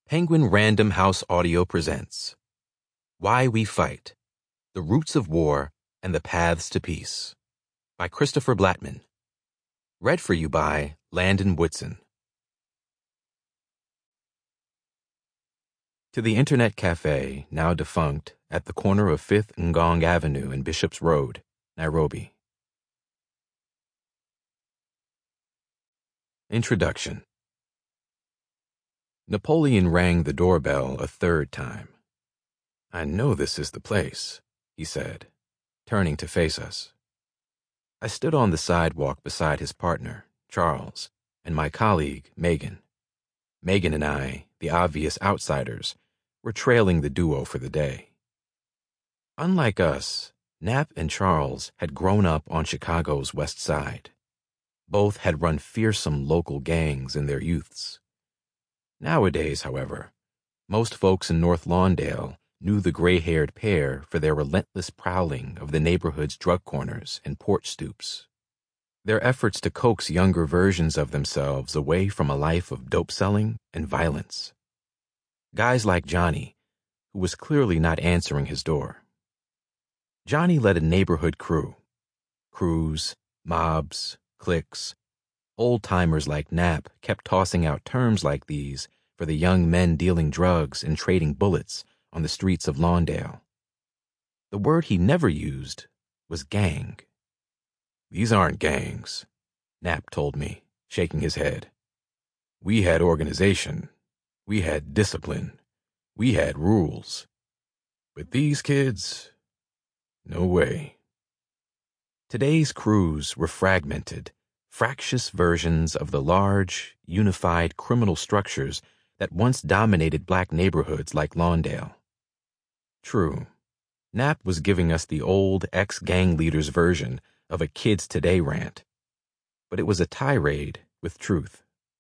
Penguin Random House Audio presents Why We Fight, The Roots of War and the Paths to Peace by Christopher Blattman. Read for you by Landon Woodson. To the Internet Cafe, now defunct, at the corner of 5th Ngong Avenue and Bishops Road, Nairobi. Introduction. Napoleon rang the doorbell a third time. "I know this is the place," he said, turning to face us. I stood on the sidewalk beside his partner, Charles, and my colleague, Megan. Megan and I, the obvious outsiders, were trailing the duo for the day. Unlike us, Nap and Charles had grown up on Chicago's West Side. Both had run fearsome local gangs in their youths. Nowadays, however, most folks in North Lawndale knew the gray-haired pair for their relentless prowling of the neighborhood's drug corners and porch stoops. Their efforts to coax younger versions of themselves away from a life of dope selling and violence. Guys like Johnny, who was clearly not answering his door. Johnny led a neighborhood crew. Crews, mobs, cliques. Old-timers like Nap kept tossing out terms like these for the young men dealing drugs and trading bullets on the streets of Lawndale. The word he never used was gang. "These aren't gangs," Nap told me, shaking his head. "We had organization. We had discipline. We had rules. But these kids, no way." Today's crews were fragmented, fractious versions of the large, unified criminal structures that once dominated black neighborhoods like Lawndale. True, Nap was giving us the old ex-gang leader's version of a Kids Today rant, but it was a tirade with truth.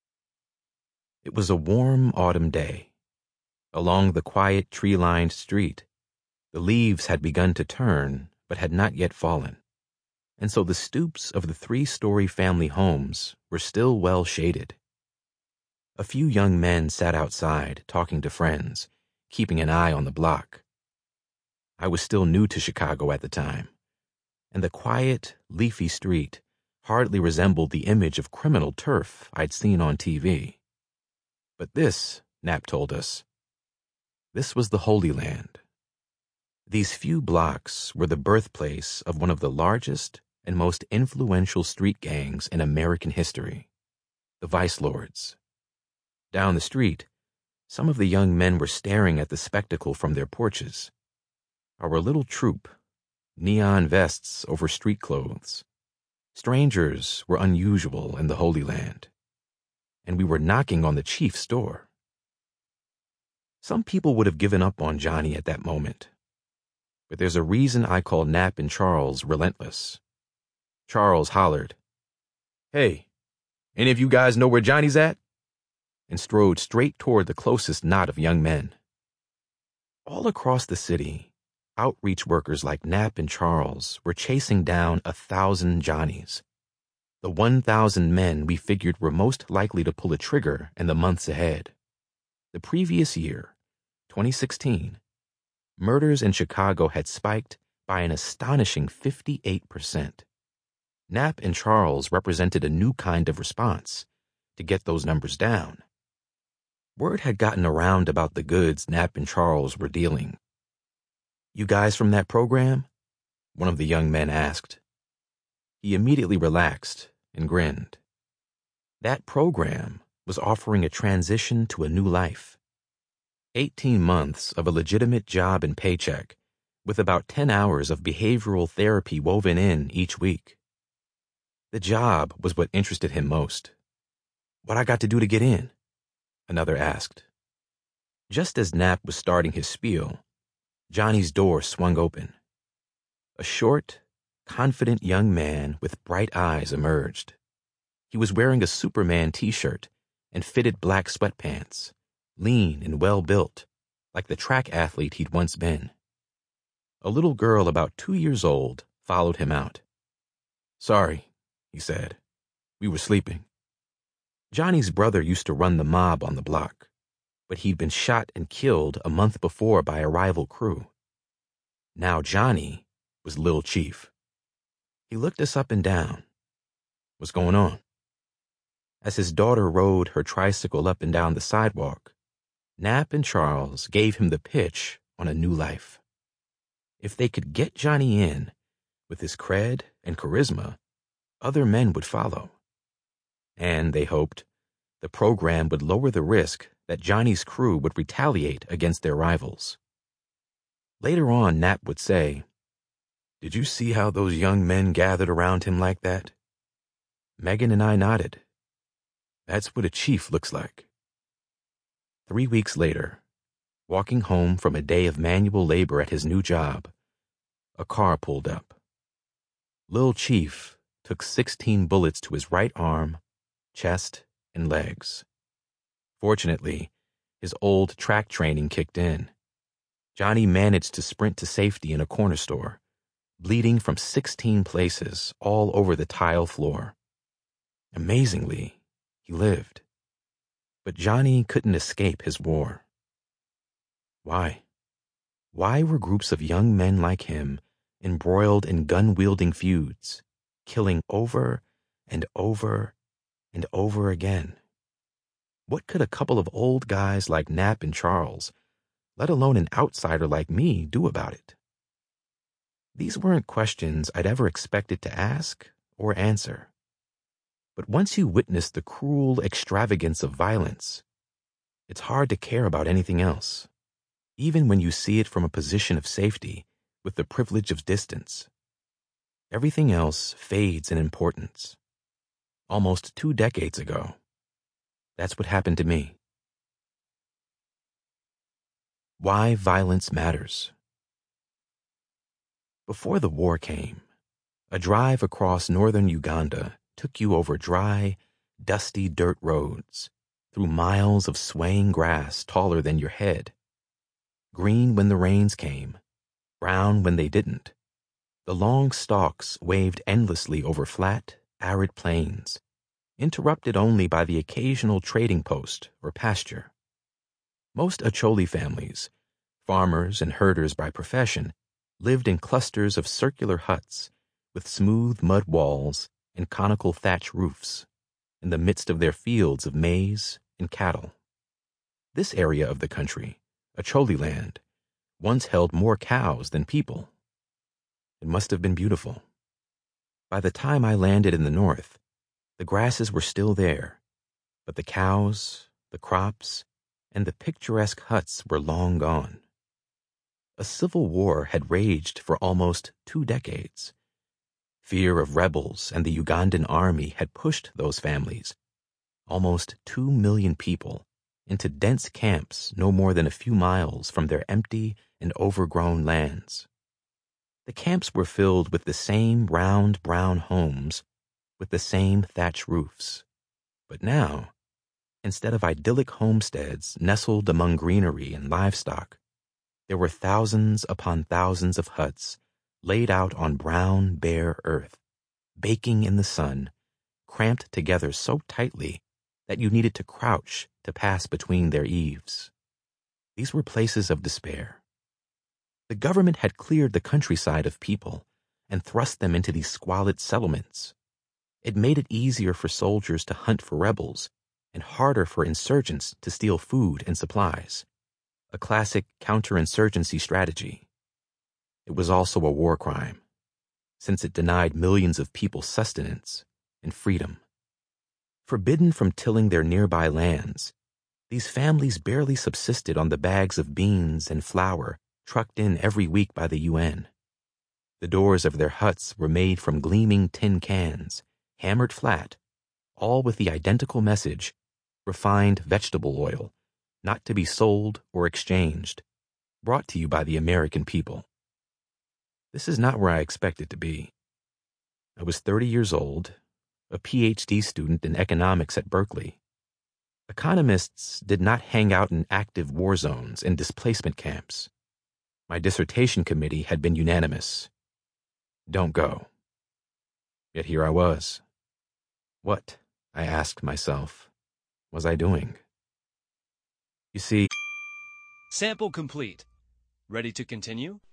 It was a warm autumn day. Along the quiet tree-lined street, the leaves had begun to turn but had not yet fallen, and so the stoops of the 3-story family homes were still well shaded. A few young men sat outside talking to friends, keeping an eye on the block. I was still new to Chicago at the time, and the quiet, leafy street hardly resembled the image of criminal turf I'd seen on TV. But this, Nap told us, this was the Holy Land. These few blocks were the birthplace of one of the largest and most influential street gangs in American history, the Vice Lords. Down the street, some of the young men were staring at the spectacle from their porches. Our little troop, neon vests over street clothes. Strangers were unusual in the Holy Land, and we were knocking on the chief's door. Some people would have given up on Johnny at that moment, but there's a reason I call Nap and Charles relentless. Charles hollered, "Hey, any of you guys know where Johnny's at?" and strode straight toward the closest knot of young men. All across the city, outreach workers like Nap and Charles were chasing down 1,000 Johnnies, the 1,000 men we figured were most likely to pull a trigger in the months ahead. The previous year, 2016, murders in Chicago had spiked by an astonishing 58%. Nap and Charles represented a new kind of response to get those numbers down. Word had gotten around about the goods Nap and Charles were dealing. "You guys from that program?" one of the young men asked. He immediately relaxed and grinned. That program was offering a transition to a new life. 18 months of a legitimate job and paycheck, with about 10 hours of behavioral therapy woven in each week. The job was what interested him most. "What I got to do to get in?" another asked. Just as Nap was starting his spiel, Johnny's door swung open. A short, confident young man with bright eyes emerged. He was wearing a Superman t-shirt and fitted black sweatpants, lean and well-built, like the track athlete he'd once been. A little girl about 2 years old followed him out. "Sorry," he said. "We were sleeping." Johnny's brother used to run the mob on the block. but he'd been shot and killed a month before by a rival crew. Now Johnny was Lil Chief. He looked us up and down. What's going on? As his daughter rode her tricycle up and down the sidewalk, Nap and Charles gave him the pitch on a new life. If they could get Johnny in, with his cred and charisma, other men would follow. And, they hoped, the program would lower the risk that Johnny's crew would retaliate against their rivals. Later on, Nap would say, "Did you see how those young men gathered around him like that?" Megan and I nodded. That's what a chief looks like. 3 weeks later, walking home from a day of manual labor at his new job, a car pulled up. Lil Chief took 16 bullets to his right arm, chest, and legs. Fortunately, his old track training kicked in. Johnny managed to sprint to safety in a corner store, bleeding from 16 places all over the tile floor. Amazingly, he lived. But Johnny couldn't escape his war. Why? Why were groups of young men like him embroiled in gun-wielding feuds, killing over and over and over again? What could a couple of old guys like Nap and Charles, let alone an outsider like me, do about it? These weren't questions I'd ever expected to ask or answer. But once you witness the cruel extravagance of violence, it's hard to care about anything else, even when you see it from a position of safety with the privilege of distance. Everything else fades in importance. Almost 2 decades ago, that's what happened to me. Why violence matters. Before the war came, a drive across northern Uganda took you over dry, dusty dirt roads, through miles of swaying grass taller than your head. Green when the rains came, brown when they didn't. The long stalks waved endlessly over flat, arid plains, interrupted only by the occasional trading post or pasture. Most Acholi families, farmers and herders by profession, lived in clusters of circular huts with smooth mud walls and conical thatch roofs in the midst of their fields of maize and cattle. This area of the country, Acholi land, once held more cows than people. It must have been beautiful. By the time I landed in the north, the grasses were still there, but the cows, the crops, and the picturesque huts were long gone. A civil war had raged for almost 2 decades. Fear of rebels and the Ugandan army had pushed those families, almost 2 million people, into dense camps no more than a few miles from their empty and overgrown lands. The camps were filled with the same round brown homes, with the same thatch roofs. But now, instead of idyllic homesteads nestled among greenery and livestock, there were thousands upon thousands of huts laid out on brown, bare earth, baking in the sun, cramped together so tightly that you needed to crouch to pass between their eaves. These were places of despair. The government had cleared the countryside of people and thrust them into these squalid settlements. It made it easier for soldiers to hunt for rebels and harder for insurgents to steal food and supplies, a classic counterinsurgency strategy. It was also a war crime, since it denied millions of people sustenance and freedom. Forbidden from tilling their nearby lands, these families barely subsisted on the bags of beans and flour trucked in every week by the UN. The doors of their huts were made from gleaming tin cans, hammered flat, all with the identical message, refined vegetable oil, not to be sold or exchanged, brought to you by the American people. This is not where I expected to be. I was 30 years old, a PhD student in economics at Berkeley. Economists did not hang out in active war zones and displacement camps. My dissertation committee had been unanimous. Don't go. Yet here I was. What, I asked myself, was I doing? You see, Sample complete. Ready to continue?